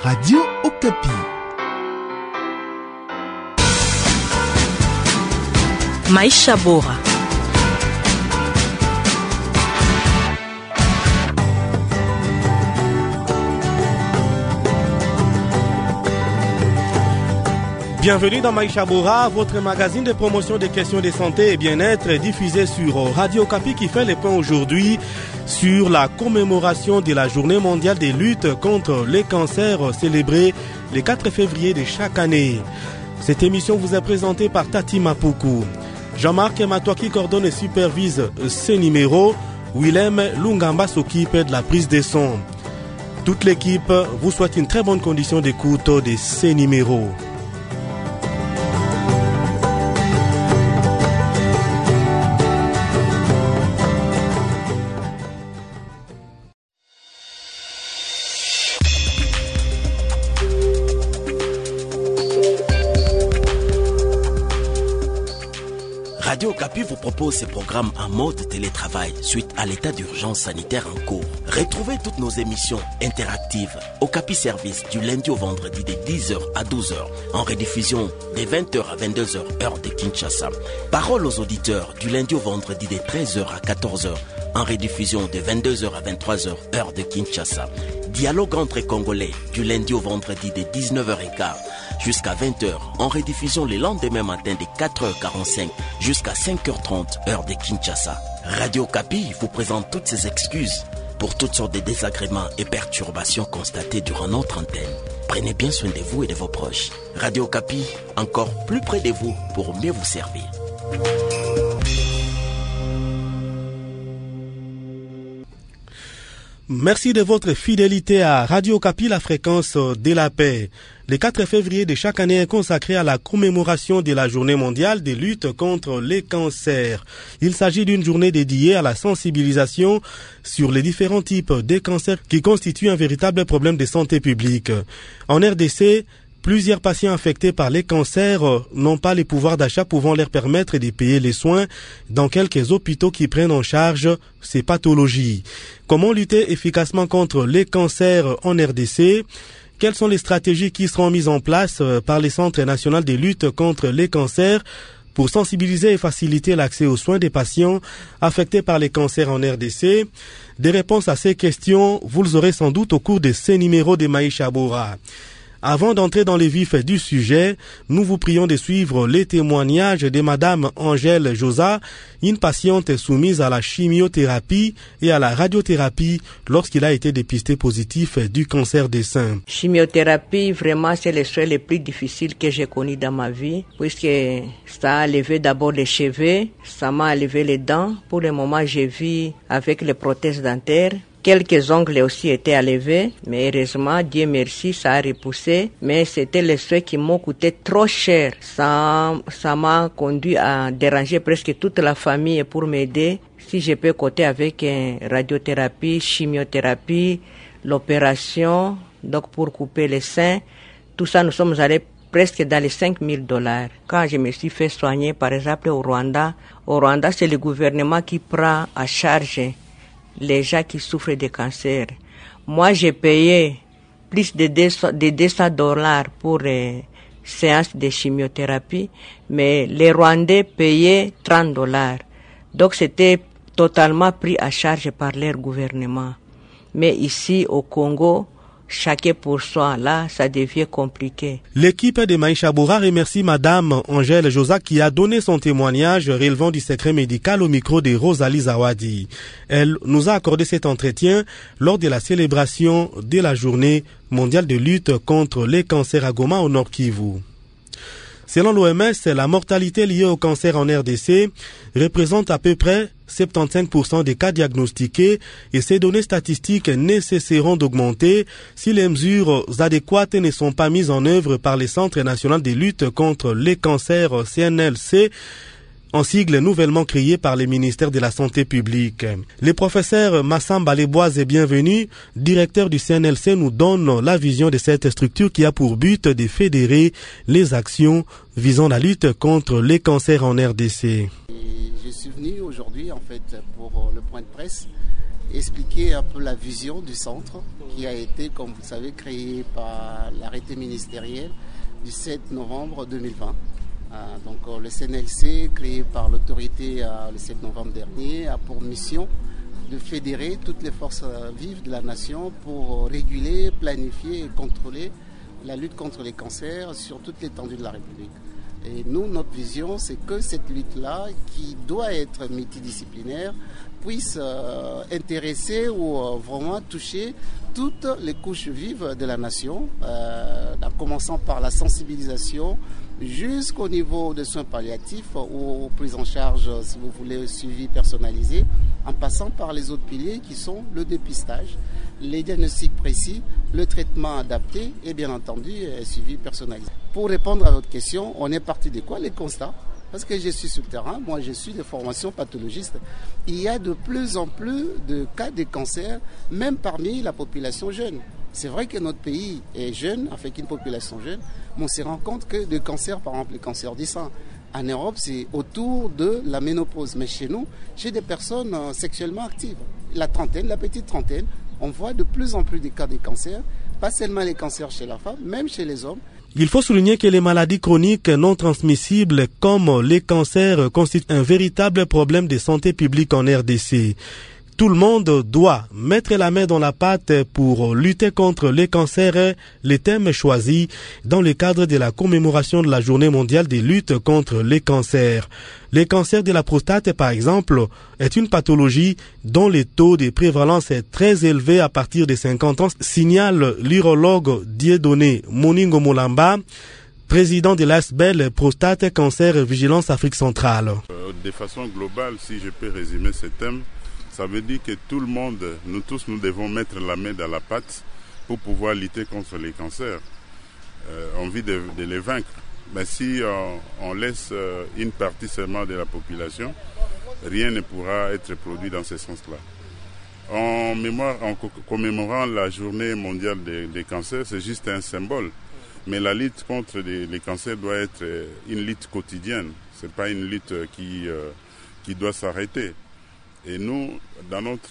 Radio Okapi. Maisha Bora. Bienvenue dans Maisha Bora, votre magazine de promotion des questions de santé et bien-être diffusé sur Radio Okapi qui fait les points aujourd'hui sur la commémoration de la Journée mondiale de lutte contre les cancers célébrée le 4 février de chaque année. Cette émission vous est présentée par Tati Mapuku. Jean-Marc Matoaki coordonne et supervise ces numéros. Willem Lungamba s'occupe de la prise des sons. Toute l'équipe vous souhaite une très bonne condition d'écoute de ces numéros. Radio Okapi vous propose ce programme en mode télétravail suite à l'état d'urgence sanitaire en cours. Retrouvez toutes nos émissions interactives Okapi Service du lundi au vendredi de 10h à 12h, en rediffusion de 20h à 22h heure de Kinshasa. Parole aux auditeurs du lundi au vendredi de 13h à 14h, en rediffusion de 22h à 23h heure de Kinshasa. Dialogue entre Congolais du lundi au vendredi de 19h15 jusqu'à 20h, en rediffusion le lendemain matin de 4h45 jusqu'à 5h30 heure de Kinshasa. Radio Okapi vous présente toutes ses excuses pour toutes sortes de désagréments et perturbations constatées durant notre antenne. Prenez bien soin de vous et de vos proches. Radio Okapi, encore plus près de vous pour mieux vous servir. Merci de votre fidélité à Radio Okapi, la fréquence de la paix. Le 4 février de chaque année est consacré à la commémoration de la Journée mondiale de lutte contre les cancers. Il s'agit d'une journée dédiée à la sensibilisation sur les différents types de cancers qui constituent un véritable problème de santé publique. En RDC, plusieurs patients affectés par les cancers n'ont pas les pouvoirs d'achat pouvant leur permettre de payer les soins dans quelques hôpitaux qui prennent en charge ces pathologies. Comment lutter efficacement contre les cancers en RDC ? Quelles sont les stratégies qui seront mises en place par les centres nationaux de lutte contre les cancers pour sensibiliser et faciliter l'accès aux soins des patients affectés par les cancers en RDC? Des réponses à ces questions, vous les aurez sans doute au cours de ces numéros de Maisha Bora. Avant d'entrer dans les vifs du sujet, nous vous prions de suivre les témoignages de Madame Angèle Josa, une patiente soumise à la chimiothérapie et à la radiothérapie lorsqu'il a été dépisté positif du cancer des seins. Chimiothérapie, vraiment, c'est le soin le plus difficile que j'ai connu dans ma vie, puisque ça a enlevé d'abord les cheveux, ça m'a enlevé les dents. Pour le moment, je vis avec les prothèses dentaires. Quelques ongles aussi étaient enlevés, mais heureusement, Dieu merci, ça a repoussé. Mais c'était les soins qui m'ont coûté trop cher. Ça m'a conduit à déranger presque toute la famille pour m'aider. Si je peux compter avec radiothérapie, chimiothérapie, l'opération, donc pour couper les seins, tout ça, nous sommes allés presque dans les $5,000. Quand je me suis fait soigner, par exemple, au Rwanda, c'est le gouvernement qui prend à charge les gens qui souffrent de cancer. Moi, j'ai payé plus de $200 pour séances de chimiothérapie, mais les Rwandais payaient $30. Donc, c'était totalement pris à charge par leur gouvernement. Mais ici, au Congo, chacun pour soi, là, ça devient compliqué. L'équipe de Maisha Bora remercie Madame Angèle Josa qui a donné son témoignage relevant du secret médical au micro de Rosalie Zawadi. Elle nous a accordé cet entretien lors de la célébration de la Journée mondiale de lutte contre les cancers à Goma au Nord Kivu. Selon l'OMS, la mortalité liée au cancer en RDC représente à peu près 75% des cas diagnostiqués et ces données statistiques ne cesseront d'augmenter si les mesures adéquates ne sont pas mises en œuvre par les centres nationaux de lutte contre les cancers CNLC, en sigle nouvellement créé par le ministère de la Santé publique. Le professeur Massamba Leboise est bienvenu. Directeur du CNLC nous donne la vision de cette structure qui a pour but de fédérer les actions visant la lutte contre les cancers en RDC. Je suis venu aujourd'hui en fait pour le point de presse expliquer un peu la vision du centre qui a été, comme vous le savez, créé par l'arrêté ministériel du 7 novembre 2020. Donc le CNLC, créé par l'autorité le 7 novembre dernier, a pour mission de fédérer toutes les forces vives de la nation pour réguler, planifier et contrôler la lutte contre les cancers sur toute l'étendue de la République. Et nous, notre vision, c'est que cette lutte-là, qui doit être multidisciplinaire, puisse intéresser ou vraiment toucher toutes les couches vives de la nation, en commençant par la sensibilisation jusqu'au niveau des soins palliatifs ou prise en charge, si vous voulez, suivi personnalisé, en passant par les autres piliers qui sont le dépistage, les diagnostics précis, le traitement adapté et bien entendu suivi personnalisé. Pour répondre à votre question, on est parti de quoi? Les constats. Parce que je suis sur le terrain, moi je suis de formation pathologiste. Il y a de plus en plus de cas de cancer, même parmi la population jeune. C'est vrai que notre pays est jeune, avec une population jeune, mais on se rend compte que de cancers, par exemple le cancer du sein, en Europe c'est autour de la ménopause. Mais chez nous, chez des personnes sexuellement actives, la trentaine, la petite trentaine, on voit de plus en plus de cas de cancer, pas seulement les cancers chez la femme, même chez les hommes. Il faut souligner que les maladies chroniques non transmissibles comme les cancers constituent un véritable problème de santé publique en RDC. Tout le monde doit mettre la main dans la pâte pour lutter contre les cancers, les thèmes choisis dans le cadre de la commémoration de la Journée mondiale de lutte contre les cancers. Le cancer de la prostate, par exemple, est une pathologie dont le taux de prévalence est très élevé à partir de 50 ans, signale l'urologue Dieudonné Moningo Molamba, président de l'ASBEL Prostate Cancer Vigilance Afrique Centrale. De façon globale, si je peux résumer ce thème, ça veut dire que tout le monde, nous tous, nous devons mettre la main dans la pâte pour pouvoir lutter contre les cancers. On vit de les vaincre. Mais si on laisse une partie seulement de la population, rien ne pourra être produit dans ce sens-là. En commémorant la journée mondiale des cancers, c'est juste un symbole. Mais la lutte contre les cancers doit être une lutte quotidienne. Ce n'est pas une lutte qui doit s'arrêter. Et nous, dans notre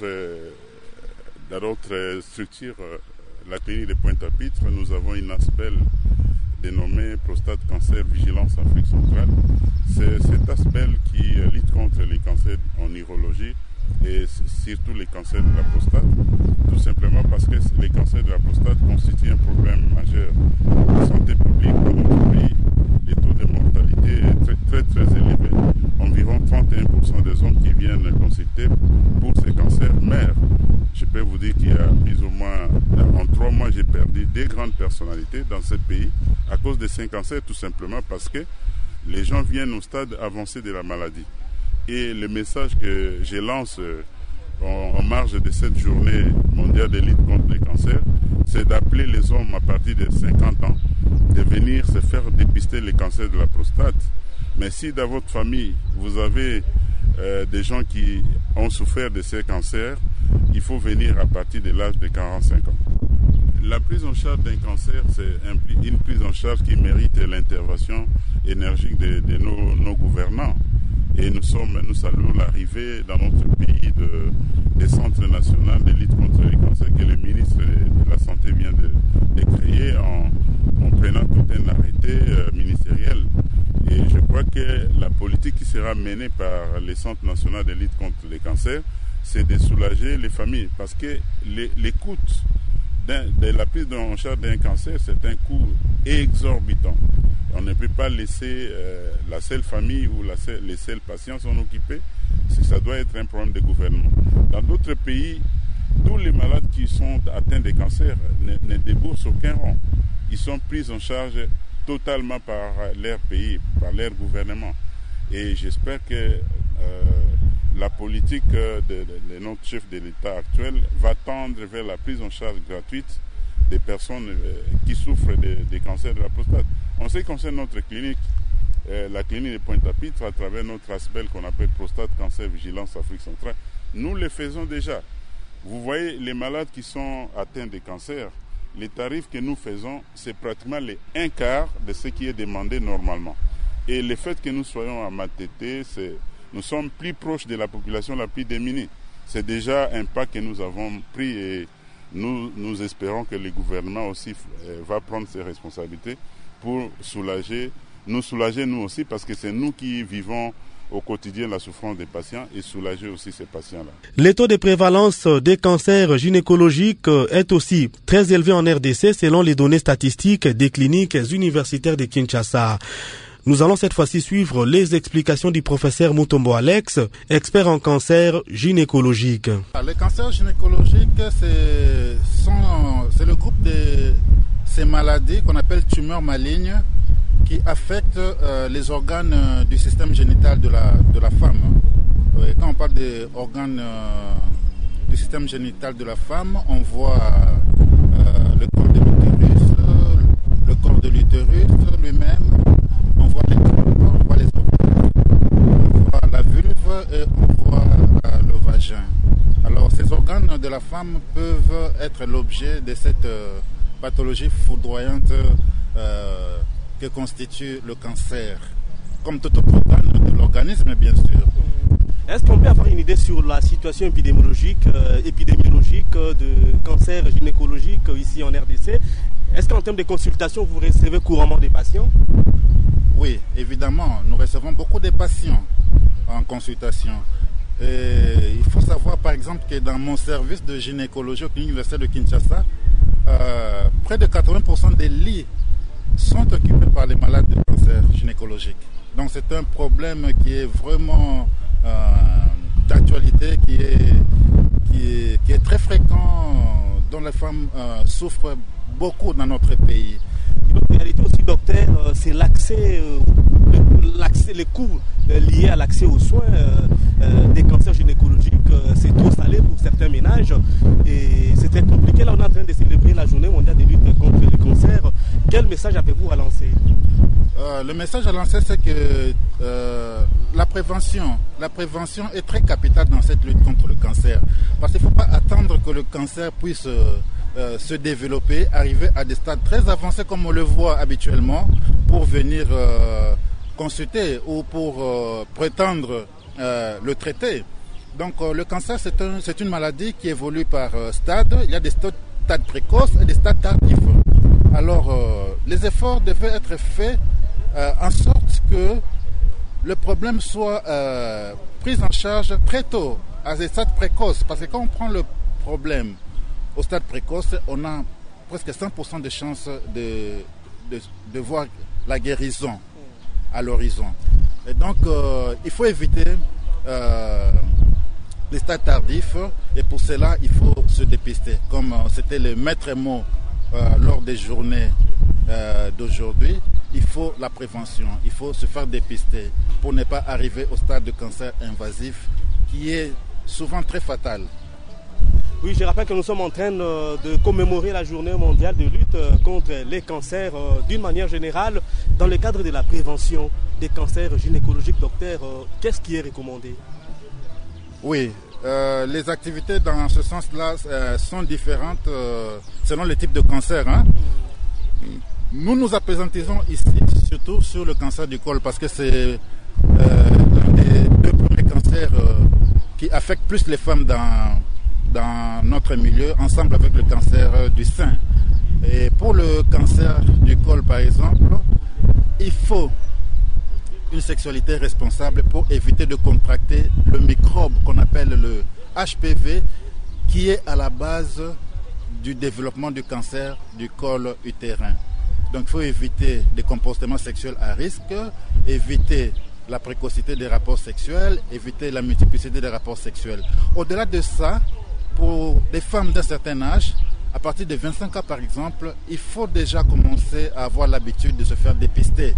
structure, la clinique de Pointe-à-Pitre, nous avons une ASBEL dénommée Prostate Cancer Vigilance Afrique Centrale. C'est cet ASBEL qui lutte contre les cancers en urologie et surtout les cancers de la prostate, tout simplement parce que les cancers de la prostate constituent un problème majeur de santé publique dans notre pays. Les taux de mortalité est très élevé. Environ 31% des hommes qui viennent consulter pour ces cancers meurent. Je peux vous dire qu'il y a plus ou moins, en 3 mois, j'ai perdu 2 grandes personnalités dans ce pays à cause de ces cancers, tout simplement parce que les gens viennent au stade avancé de la maladie. Et le message que je lance en marge de cette journée mondiale de lutte contre les cancers, c'est d'appeler les hommes à partir de 50 ans de venir se faire dépister les cancers de la prostate. Mais si dans votre famille, vous avez des gens qui ont souffert de ces cancers, il faut venir à partir de l'âge de 45 ans. La prise en charge d'un cancer, c'est une prise en charge qui mérite l'intervention énergique de nos gouvernants. Et nous saluons l'arrivée dans notre pays des centres nationaux de lutte contre les cancers que le ministre de la Santé vient de créer en prenant tout un arrêté ministériel. Et je crois que la politique qui sera menée par les centres nationaux de lutte contre les cancers, c'est de soulager les familles. Parce que les coûts de la prise en charge d'un cancer, c'est un coût exorbitant. On ne peut pas laisser la seule famille ou les seuls patients s'en occuper. Ça doit être un problème de gouvernement. Dans d'autres pays, tous les malades qui sont atteints de cancer ne déboursent aucun rond. Ils sont pris en charge totalement par leur pays, par leur gouvernement. Et j'espère que la politique de notre chef de l'État actuel va tendre vers la prise en charge gratuite des personnes qui souffrent des cancers de la prostate. En ce qui concerne notre clinique, la clinique de Pointe-à-Pitre, à travers notre ASBEL qu'on appelle Prostate Cancer Vigilance Afrique Centrale, nous le faisons déjà. Vous voyez, les malades qui sont atteints de cancer, les tarifs que nous faisons, c'est pratiquement les 1/4 de ce qui est demandé normalement. Et le fait que nous soyons à Matete, nous sommes plus proches de la population la plus démunie. c'est déjà un pas que nous avons pris et nous espérons que le gouvernement aussi va prendre ses responsabilités pour nous soulager nous aussi, parce que c'est nous qui vivons au quotidien la souffrance des patients et soulager aussi ces patients-là. Le taux de prévalence des cancers gynécologiques est aussi très élevé en RDC selon les données statistiques des cliniques universitaires de Kinshasa. Nous allons cette fois-ci suivre les explications du professeur Mutombo Alex, expert en cancer gynécologique. Les cancers gynécologiques, c'est le groupe de ces maladies qu'on appelle tumeurs malignes qui affectent les organes du système génital de la femme. Et quand on parle des organes du système génital de la femme, on voit le corps de l'utérus lui-même, on voit les corps, on voit les ovaires, on voit la vulve et on voit le vagin. Alors ces organes de la femme peuvent être l'objet de cette pathologie foudroyante que constitue le cancer, comme tout autre organe de l'organisme, bien sûr. Est-ce qu'on peut avoir une idée sur la situation épidémiologique de cancer gynécologique ici en RDC? Est-ce qu'en termes de consultation, vous recevez couramment des patients? Oui, évidemment, nous recevons beaucoup de patients en consultation. Et il faut savoir par exemple que dans mon service de gynécologie au clinique universitaire de Kinshasa, près de 80% des lits sont occupés par les malades de cancer gynécologique. Donc c'est un problème qui est vraiment d'actualité, qui est très fréquent, dont les femmes souffrent beaucoup dans notre pays. En réalité aussi, docteur, c'est les coûts liés à l'accès aux soins des cancers gynécologiques. C'est trop salé pour certains ménages et c'est très compliqué. Là, on est en train de célébrer la journée mondiale de lutte contre le cancer. Quel message avez-vous à lancer? Le message à lancer, c'est que la prévention est très capitale dans cette lutte contre le cancer. Parce qu'il ne faut pas attendre que le cancer puisse se développer, arriver à des stades très avancés comme on le voit habituellement pour venir consulter ou pour prétendre le traiter. Donc le cancer, c'est une maladie qui évolue par stade. Il y a des stades précoces et des stades tardifs. Alors les efforts devaient être faits en sorte que le problème soit pris en charge très tôt, à des stades précoces. Parce que quand on prend le problème au stade précoce, on a presque 100% de chances de voir la guérison à l'horizon. Et donc, il faut éviter les stades tardifs et pour cela, il faut se dépister. Comme c'était le maître mot lors des journées d'aujourd'hui, il faut la prévention, il faut se faire dépister pour ne pas arriver au stade de cancer invasif qui est souvent très fatal. Oui, je rappelle que nous sommes en train de commémorer la journée mondiale de lutte contre les cancers d'une manière générale. Dans le cadre de la prévention des cancers gynécologiques, docteur, qu'est-ce qui est recommandé? Oui, les activités dans ce sens-là sont différentes selon le type de cancer. Hein. Nous nous appesantisons ici surtout sur le cancer du col parce que c'est l'un des deux premiers cancers qui affectent plus les femmes dans notre milieu, ensemble avec le cancer du sein. Et pour le cancer du col, par exemple, il faut une sexualité responsable pour éviter de contracter le microbe qu'on appelle le HPV, qui est à la base du développement du cancer du col utérin. Donc il faut éviter des comportements sexuels à risque, éviter la précocité des rapports sexuels, éviter la multiplicité des rapports sexuels. Au-delà de ça, pour des femmes d'un certain âge, à partir de 25 ans par exemple, il faut déjà commencer à avoir l'habitude de se faire dépister.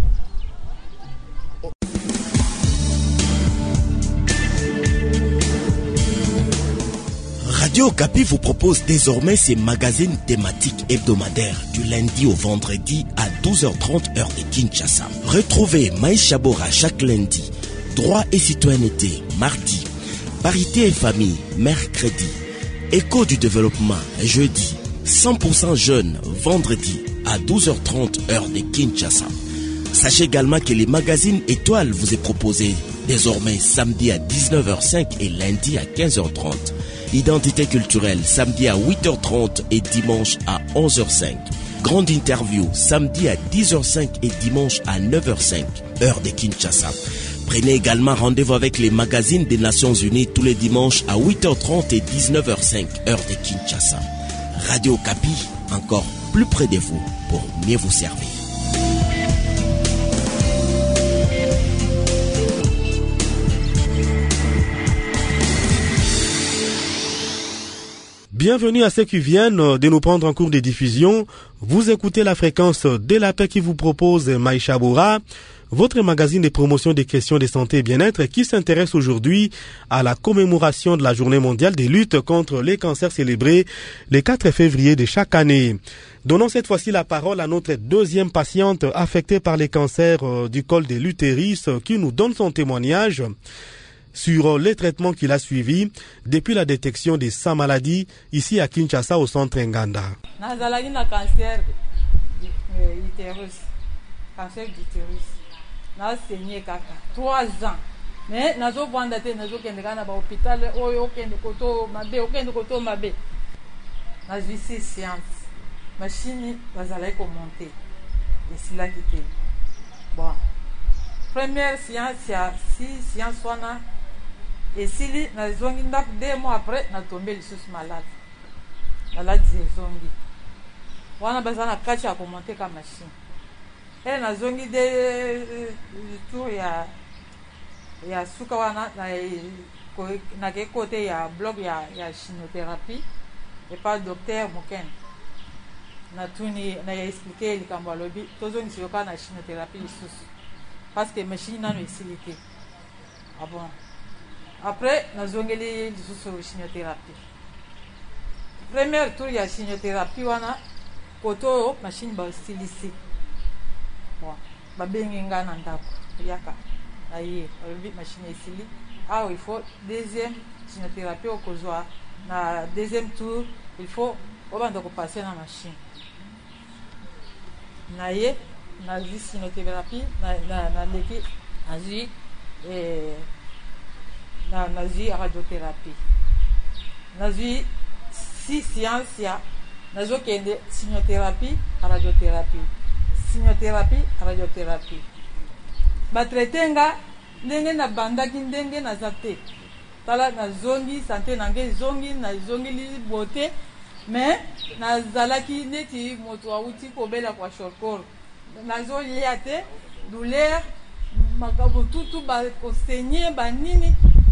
Radio Okapi vous propose désormais ses magazines thématiques hebdomadaires du lundi au vendredi à 12h30 heure de Kinshasa. Retrouvez Maïcha Bora chaque lundi, droit et citoyenneté mardi, parité et famille mercredi, écho du développement jeudi, 100% jeunes vendredi à 12h30 heure de Kinshasa. Sachez également que les magazines étoiles vous est proposé Désormais, samedi à 19h05 et lundi à 15h30. Identité culturelle, samedi à 8h30 et dimanche à 11h05. Grande interview, samedi à 10h05 et dimanche à 9h05, heure de Kinshasa. Prenez également rendez-vous avec les magazines des Nations Unies tous les dimanches à 8h30 et 19h05, heure de Kinshasa. Radio Okapi, encore plus près de vous pour mieux vous servir. Bienvenue à ceux qui viennent de nous prendre en cours de diffusion. Vous écoutez la fréquence de la paix qui vous propose Maïcha Boura, votre magazine de promotion des questions de santé et bien-être qui s'intéresse aujourd'hui à la commémoration de la Journée mondiale de lutte contre les cancers célébrée le 4 février de chaque année. Donnons cette fois-ci la parole à notre deuxième patiente affectée par les cancers du col de l'utérus qui nous donne son témoignage sur les traitements qu'il a suivis depuis la détection de sa maladie ici à Kinshasa au centre Nganda. Nazalaki na cancer d'utérus. Cancer d'utérus. Na saigné kaka 3 ans. Mais nazo vanda te nazo kende kana ba hôpital oyo kende koto mabe. Na visi science. Machine bazalaki monter. Et c'est là qui était. Bon. Première séance, si séance wana et si na zongi ndak 2 mois après na tombé le sous malade zongi wana bazana kacha commenter ka machine et na zongi de tour ya suka wana na ke côté ya bloc ya chimiothérapie et pas docteur Moken na tuni na expliquer likambo lobi tozongi siyoka na chimiothérapie sous parce que machine na no expliquer ah bon. Après, nous avons eu la chimiothérapie. Premier tour, il y a la chimiothérapie, on a une machine stylisée. Bon, il y a une machine stylisée. Ah, il faut deuxième chimiothérapie au Kozoa. Dans le deuxième tour, il faut passer dans la machine. Il y a une chimiothérapie, nazi radiothérapie nazi 6 séances ya nazo kende chimiothérapie radiothérapie ba traitenga ndenge na bandaki ndenge na zate tala na zongi santé nange zongi na zongi li beauté mais na zalaki neti moto auti kobela kwa shorkor nazo liate douleur makabo tutu ba kosenye ba nini.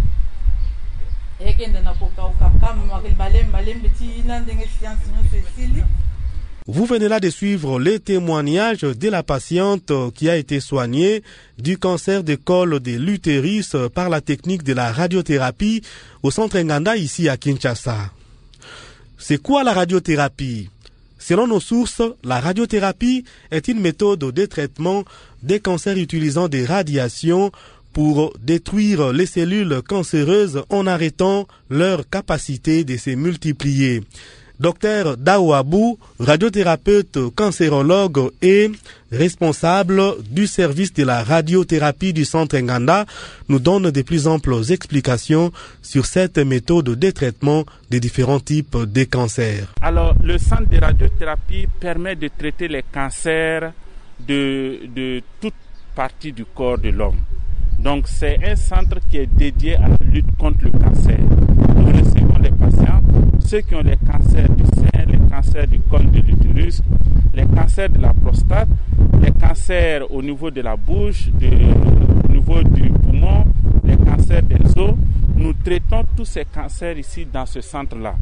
Vous venez là de suivre les témoignages de la patiente qui a été soignée du cancer du col de l'utérus par la technique de la radiothérapie au centre Nganda ici à Kinshasa. C'est quoi la radiothérapie? Selon nos sources, la radiothérapie est une méthode de traitement des cancers utilisant des radiations pour détruire les cellules cancéreuses en arrêtant leur capacité de se multiplier. Dr Daouabou, radiothérapeute cancérologue et responsable du service de la radiothérapie du centre Nganda, nous donne de plus amples explications sur cette méthode de traitement des différents types de cancers. Alors, le centre de radiothérapie permet de traiter les cancers de toute partie du corps de l'homme. Donc c'est un centre qui est dédié à la lutte contre le cancer. Nous recevons les patients, ceux qui ont les cancers du sein, les cancers du col de l'utérus, les cancers de la prostate, les cancers au niveau de la bouche, au niveau du poumon, les cancers des os. Nous traitons tous ces cancers ici dans ce centre-là.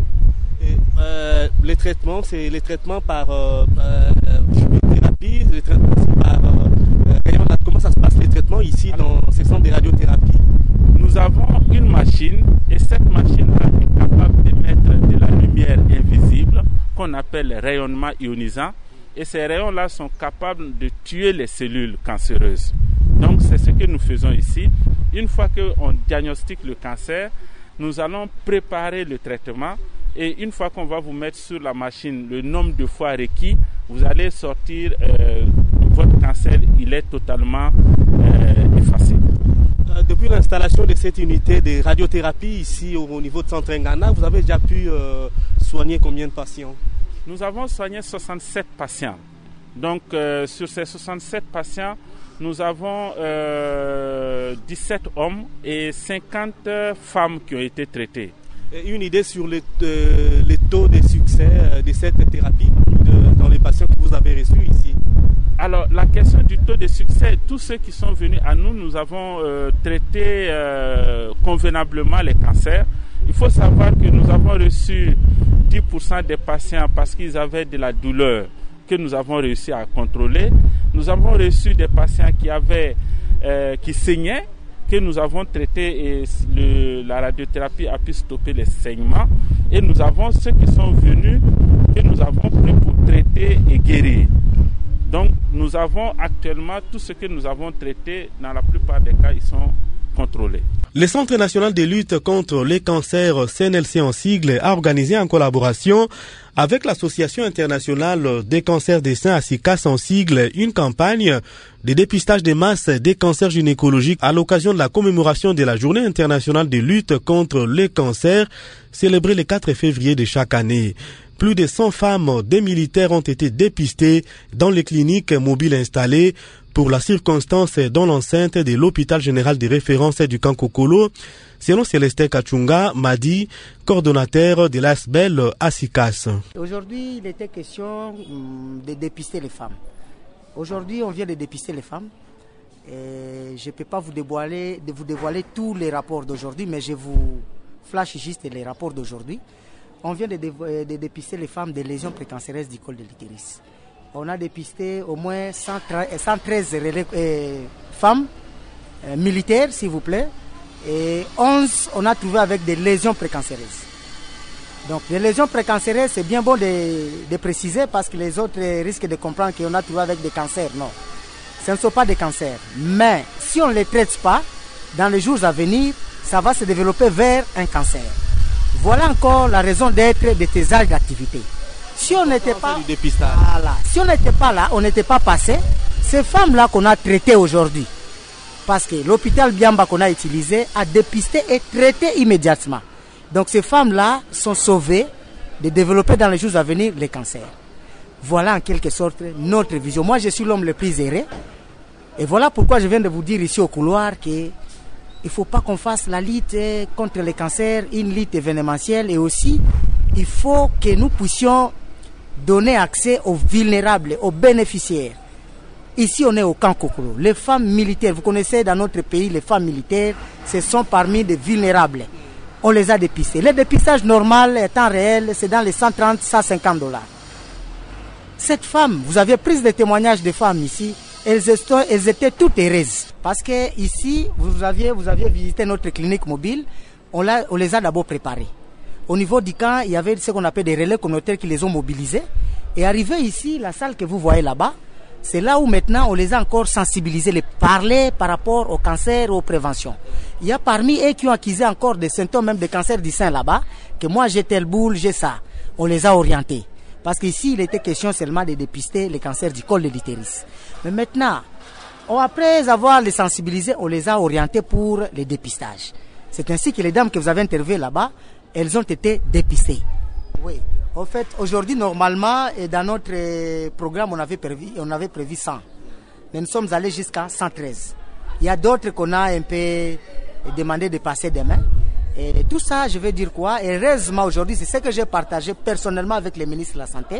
Les traitements, c'est les traitements par chimiothérapie, les traitements par comment ça se passe les traitements ici dans ces centres de radiothérapie? Nous avons une machine et cette machine-là est capable d'émettre de la lumière invisible qu'on appelle le rayonnement ionisant et ces rayons-là sont capables de tuer les cellules cancéreuses. Donc c'est ce que nous faisons ici. Une fois qu'on diagnostique le cancer, nous allons préparer le traitement et une fois qu'on va vous mettre sur la machine le nombre de fois requis, vous allez sortir votre cancer, il est totalement effacé. Depuis l'installation de cette unité de radiothérapie ici au niveau de Centre Ngana, vous avez déjà pu soigner combien de patients? Nous avons soigné 67 patients. Donc sur ces 67 patients, nous avons 17 hommes et 50 femmes qui ont été traitées. Et une idée sur les taux de succès de cette thérapie dans les patients que vous avez reçus ici? Alors, la question du taux de succès, tous ceux qui sont venus à nous, nous avons traité convenablement les cancers. Il faut savoir que nous avons reçu 10% des patients parce qu'ils avaient de la douleur que nous avons réussi à contrôler. Nous avons reçu des patients qui saignaient, que nous avons traités et la radiothérapie a pu stopper les saignements. Et nous avons ceux qui sont venus, que nous avons pris pour traiter et guérir. Donc nous avons actuellement tout ce que nous avons traité, dans la plupart des cas, ils sont contrôlés. Le Centre national de lutte contre les cancers, CNLC en sigle, a organisé en collaboration avec l'Association internationale des cancers des seins, ASICAS en sigle, une campagne de dépistage de masse des cancers gynécologiques à l'occasion de la commémoration de la Journée internationale de lutte contre les cancers, célébrée le 4 février de chaque année. Plus de 100 femmes des militaires ont été dépistées dans les cliniques mobiles installées pour la circonstance dans l'enceinte de l'hôpital général de référence du camp Kokolo, selon Célestin Kachunga Madi, coordonnateur de l'ASBEL ASICAS. Aujourd'hui, il était question de dépister les femmes. Aujourd'hui, on vient de dépister les femmes. Et je ne peux pas vous dévoiler tous les rapports d'aujourd'hui, mais je vous flash juste les rapports d'aujourd'hui. On vient de dépister les femmes des lésions précancéreuses du col de l'utérus. On a dépisté au moins 113 femmes militaires, s'il vous plaît, et 11, on a trouvé avec des lésions précancéreuses. Donc les lésions précancéreuses, c'est bien bon de préciser parce que les autres risquent de comprendre qu'on a trouvé avec des cancers. Non, ce ne sont pas des cancers. Mais si on ne les traite pas, dans les jours à venir, ça va se développer vers un cancer. Voilà encore la raison d'être de tes âges d'activité. Si on n'était pas, si on n'était pas là, on n'était pas passé, ces femmes-là qu'on a traitées aujourd'hui, parce que l'hôpital Biamba qu'on a utilisé a dépisté et traité immédiatement. Donc ces femmes-là sont sauvées de développer dans les jours à venir les cancers. Voilà en quelque sorte notre vision. Moi, je suis l'homme le plus erré. Et voilà pourquoi je viens de vous dire ici au couloir que il ne faut pas qu'on fasse la lutte contre les cancers, une lutte événementielle, et aussi il faut que nous puissions donner accès aux vulnérables, aux bénéficiaires. Ici, on est au camp Kokolo. Les femmes militaires, vous connaissez dans notre pays, les femmes militaires, ce sont parmi des vulnérables. On les a dépistés. Le dépistage normal, temps réel, c'est dans les 130, 150 $. Cette femme, vous aviez pris des témoignages de femmes ici, elles étaient toutes heureuses. Parce que ici, vous aviez visité notre clinique mobile, on les a d'abord préparées. Au niveau du camp, il y avait ce qu'on appelle des relais communautaires qui les ont mobilisés. Et arrivé ici, la salle que vous voyez là-bas, c'est là où maintenant on les a encore sensibilisés, les parler par rapport au cancer, aux préventions. Il y a parmi eux qui ont accusé encore des symptômes même de cancer du sein là-bas, que moi j'ai telle boule, j'ai ça. On les a orientés. Parce qu'ici, il était question seulement de dépister les cancers du col de l'utérus. Mais maintenant, après avoir les sensibilisés, on les a orientés pour les dépistages. C'est ainsi que les dames que vous avez interviewées là-bas, elles ont été dépistées. Oui. En fait, aujourd'hui, normalement, dans notre programme, on avait prévu 100. Mais nous sommes allés jusqu'à 113. Il y a d'autres qu'on a un peu demandé de passer demain. Et tout ça, je veux dire quoi? Et heureusement, aujourd'hui, c'est ce que j'ai partagé personnellement avec le ministre de la Santé.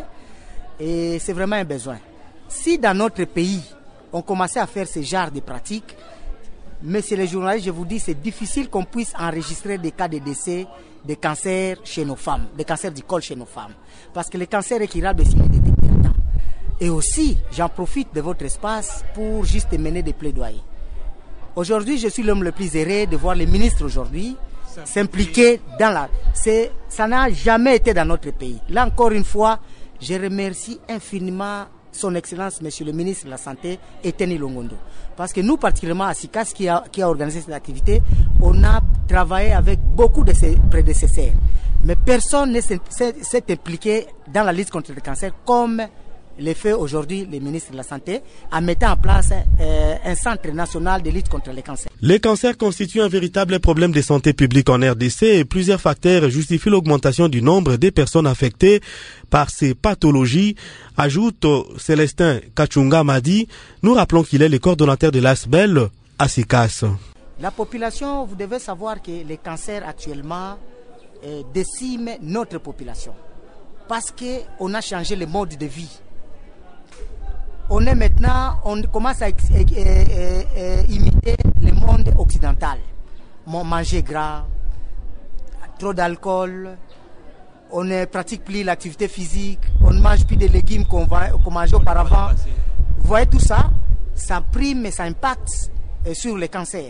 Et c'est vraiment un besoin. Si dans notre pays, on commençait à faire ce genre de pratiques, messieurs les journalistes, je vous dis, c'est difficile qu'on puisse enregistrer des cas de décès, des cancers chez nos femmes, des cancers du col chez nos femmes. Parce que le cancer est curable s'il est détecté à temps. Et aussi, j'en profite de votre espace pour juste mener des plaidoyers. Aujourd'hui, je suis l'homme le plus heureux de voir les ministres aujourd'hui s'impliquer dans la... Ça n'a jamais été dans notre pays. Là, encore une fois, je remercie infiniment son Excellence, Monsieur le ministre de la Santé, Eteni Longondo. Parce que nous, particulièrement à SICAS, qui a organisé cette activité, on a travaillé avec beaucoup de ses prédécesseurs. Mais personne ne s'est impliqué dans la lutte contre le cancer comme le fait aujourd'hui le ministre de la Santé en mettant en place un centre national de lutte contre les cancers. Les cancers constituent un véritable problème de santé publique en RDC et plusieurs facteurs justifient l'augmentation du nombre des personnes affectées par ces pathologies, ajoute Célestin Kachunga Madi. Nous rappelons qu'il est le coordonnateur de l'ASBEL à SICAS. La population, vous devez savoir que les cancers actuellement déciment notre population parce qu'on a changé le mode de vie. On commence à imiter le monde occidental. Manger gras, trop d'alcool, on ne pratique plus l'activité physique, on ne mange plus de légumes qu'on mangeait auparavant. Vous voyez tout ça, ça prime et ça impacte sur les cancers.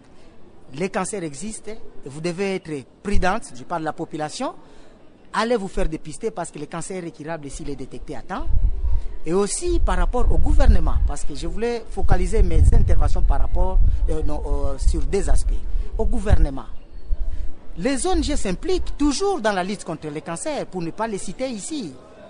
Les cancers existent, vous devez être prudente, je parle de la population. Allez vous faire dépister parce que le cancer est curable s'il est détecté à temps. Et aussi par rapport au gouvernement, parce que je voulais focaliser mes interventions par rapport sur deux aspects. Au gouvernement. Les ONG s'impliquent toujours dans la lutte contre les cancers, pour ne pas les citer ici.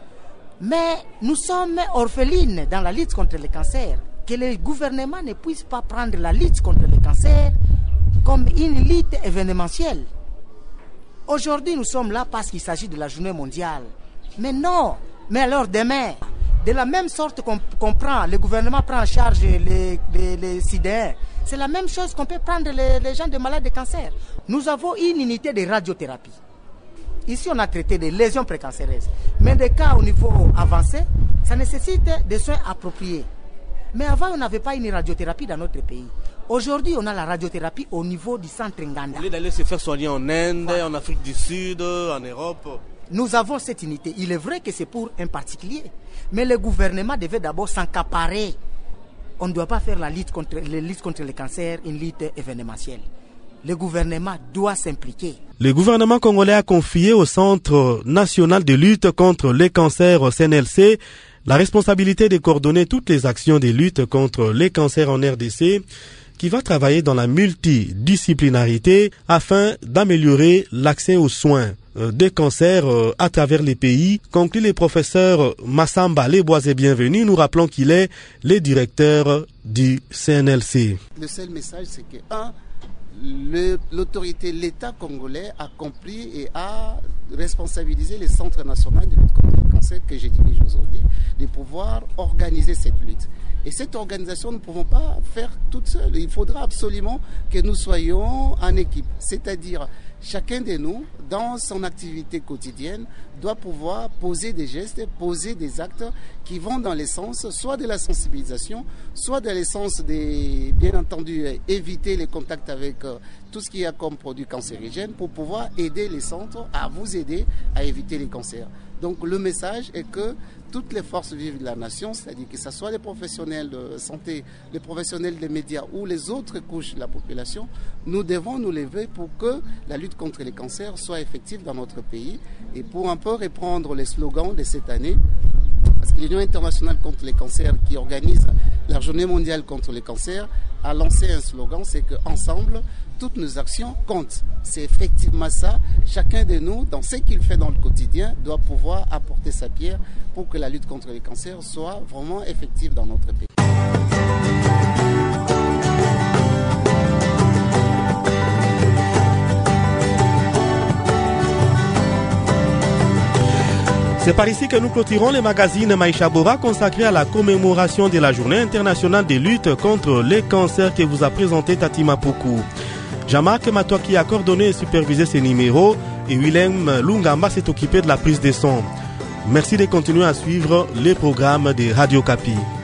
Mais nous sommes orphelines dans la lutte contre les cancers. Que le gouvernement ne puisse pas prendre la lutte contre les cancers comme une lutte événementielle. Aujourd'hui, nous sommes là parce qu'il s'agit de la journée mondiale. Mais non, mais alors demain, de la même sorte qu'on prend, le gouvernement prend en charge les sidéens, c'est la même chose qu'on peut prendre les gens de malades de cancer. Nous avons une unité de radiothérapie. Ici, on a traité des lésions précancéreuses. Mais des cas au niveau avancé, ça nécessite des soins appropriés. Mais avant, on n'avait pas une radiothérapie dans notre pays. Aujourd'hui, on a la radiothérapie au niveau du centre Nganda. Au lieu d'aller se faire soigner en Inde, en Afrique du Sud, en Europe. Nous avons cette unité. Il est vrai que c'est pour un particulier. Mais le gouvernement devait d'abord s'accaparer. On ne doit pas faire la lutte contre les cancers, une lutte événementielle. Le gouvernement doit s'impliquer. Le gouvernement congolais a confié au Centre national de lutte contre les cancers au CNLC la responsabilité de coordonner toutes les actions de lutte contre les cancers en RDC, qui va travailler dans la multidisciplinarité afin d'améliorer l'accès aux soins des cancers à travers les pays, conclut le professeur Massamba Leboise. Bienvenue. Nous rappelons qu'il est le directeur du CNLC. Le seul message, c'est que l'autorité, l'État congolais a compris et a responsabilisé les centres nationaux de lutte contre le cancer que je dirige aujourd'hui, de pouvoir organiser cette lutte. Et cette organisation, nous ne pouvons pas faire toute seule. Il faudra absolument que nous soyons en équipe. C'est-à-dire, chacun de nous, dans son activité quotidienne, doit pouvoir poser des gestes, poser des actes qui vont dans le sens soit de la sensibilisation, soit dans le sens de, bien entendu, éviter les contacts avec tout ce qu'il y a comme produit cancérigène pour pouvoir aider les centres à vous aider à éviter les cancers. Donc le message est que toutes les forces vives de la nation, c'est-à-dire que ce soit les professionnels de santé, les professionnels des médias ou les autres couches de la population, nous devons nous lever pour que la lutte contre les cancers soit effective dans notre pays. Et pour un peu reprendre les slogans de cette année, parce que l'Union internationale contre les cancers, qui organise la journée mondiale contre les cancers, a lancé un slogan, c'est qu'ensemble, toutes nos actions comptent. C'est effectivement ça. Chacun de nous, dans ce qu'il fait dans le quotidien, doit pouvoir apporter sa pierre pour que la lutte contre les cancers soit vraiment effective dans notre pays. C'est par ici que nous clôturons les magazines Maïcha Bora consacrés à la commémoration de la Journée internationale de lutte contre les cancers que vous a présenté Tati Mapuku. Jean-Marc Matoaki a coordonné et supervisé ces numéros et Willem Lungamba s'est occupé de la prise de son. Merci de continuer à suivre les programmes de Radio Kapi.